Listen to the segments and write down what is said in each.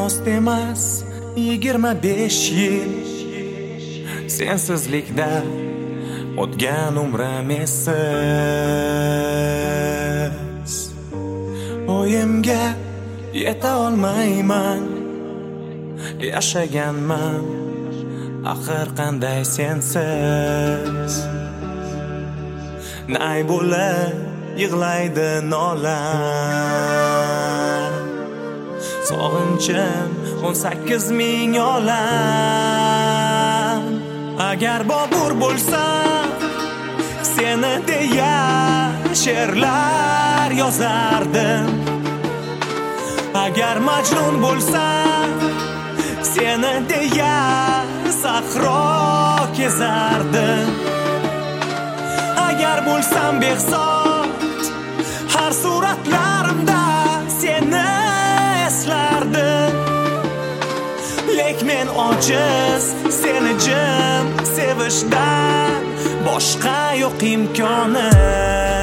rost emas 25 yil sensizlikda o'tgan umrim essiz. O'yimga yeta olmayman, yashaganman axir qanday sensiz. Nay bo'lib yig'laydi nolam, sog'inchim 18 ming olam. Agar Bobur bo'lsam seni deya she'rlar yozardim. Agar Majnun bo'lsam seni deya sahro kezardim. Agar bo'lsam behzod har suratlarimda seni eslardim. Lek men ojiz seni jim sevishdan boshqa yo'q imkonim.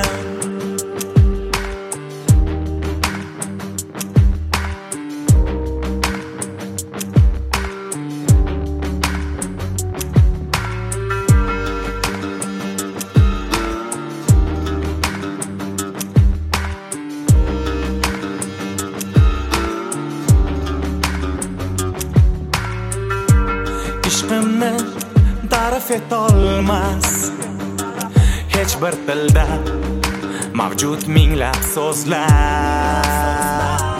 Ishqimni ta'rif etolmas hech bir tilda mavjud minglab so'zlar.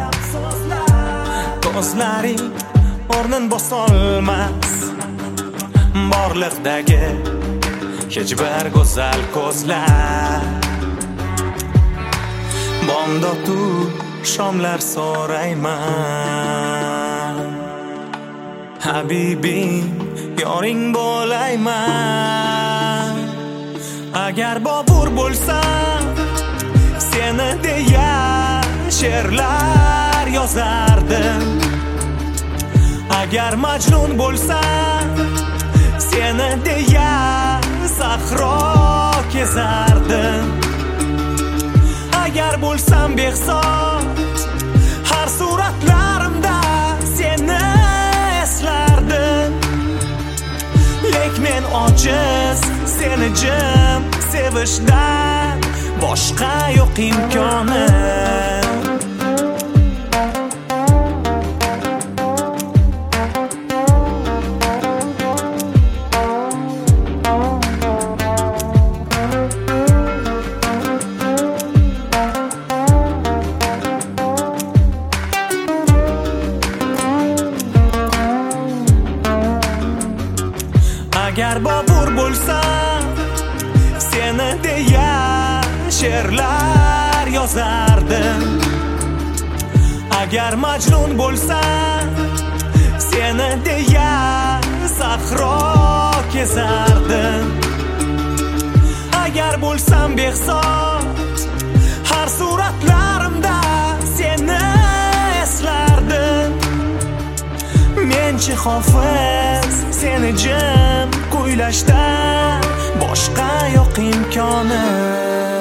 Ko'zlaring o'rnin bosolmas borliqdagi hech bir go'zal ko'zlar. Bomdotu shomlar so'rayman, Habibim yoring bo'layman. Agar Bobur bo'lsam seni deya she'rlar yozardim. Agar Majnun bo'lsam seni deya sahro kezardim. Agar bo'lsam behzod har suratlarimda seni eslardim. Lek men ojiz seni jim sevishdan boshqa yo'q imkonim. Agar Bobur bo'lsam seni deya she'rlar yozardim. Agar Majnun bo'lsam seni deya sahro kezardim. Agar bo'lsam behzod har suratlarimda seni eslardim. Menchi hofiz seni jim kuylashdan boshqa yo'q imkonim.